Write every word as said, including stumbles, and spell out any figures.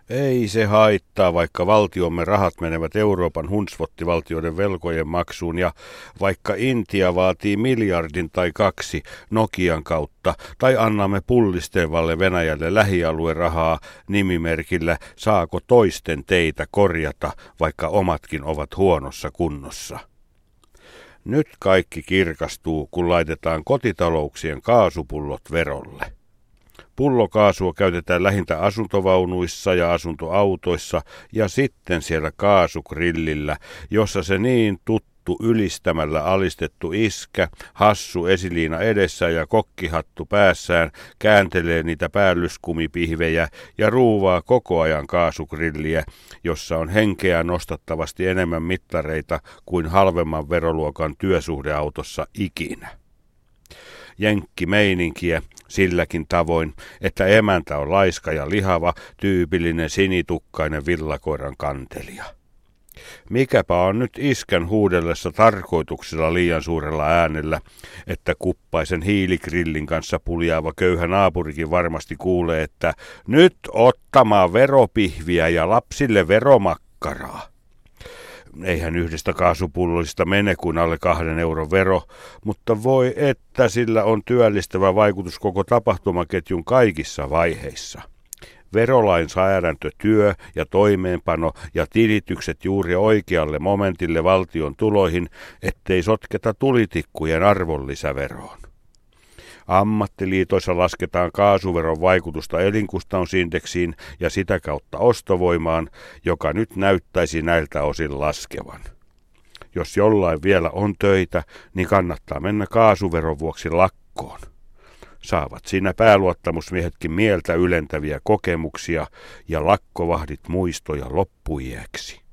Ei se haittaa, vaikka valtiomme rahat menevät Euroopan hunsvottivaltioiden velkojen maksuun ja vaikka Intia vaatii miljardin tai kaksi Nokian kautta tai annamme pullistevalle Venäjälle lähialuerahaa nimimerkillä saako toisten teitä korjata, vaikka omatkin ovat huonossa kunnossa. Nyt kaikki kirkastuu, kun laitetaan kotitalouksien kaasupullot verolle. Pullokaasua käytetään lähintä asuntovaunuissa ja asuntoautoissa ja sitten siellä kaasugrillillä, jossa se niin tuttu ylistämällä alistettu iskä, hassu esiliina edessä ja kokkihattu päässään kääntelee niitä päällyskumipihvejä ja ruuvaa koko ajan kaasugrilliä, jossa on henkeä nostattavasti enemmän mittareita kuin halvemman veroluokan työsuhdeautossa ikinä. Jenkkimeininkiä silläkin tavoin, että emäntä on laiska ja lihava, tyypillinen sinitukkainen villakoiran kantelija. Mikäpä on nyt iskän huudellessa tarkoituksella liian suurella äänellä, että kuppaisen hiiligrillin kanssa puljaava köyhä naapurikin varmasti kuulee, että nyt ottamaan veropihviä ja lapsille veromakkaraa. Eihän yhdestä kaasupulloista mene kuin alle kahden euron vero, mutta voi että sillä on työllistävä vaikutus koko tapahtumaketjun kaikissa vaiheissa. Verolainsäädäntötyö ja toimeenpano ja tilitykset juuri oikealle momentille valtion tuloihin, ettei sotketa tulitikkujen arvonlisäveroon. Ammattiliitoissa lasketaan kaasuveron vaikutusta elinkustannusindeksiin ja sitä kautta ostovoimaan, joka nyt näyttäisi näiltä osin laskevan. Jos jollain vielä on töitä, niin kannattaa mennä kaasuveron vuoksi lakkoon. Saavat siinä pääluottamusmiehetkin mieltä ylentäviä kokemuksia ja lakkovahdit muistoja loppuiäksi.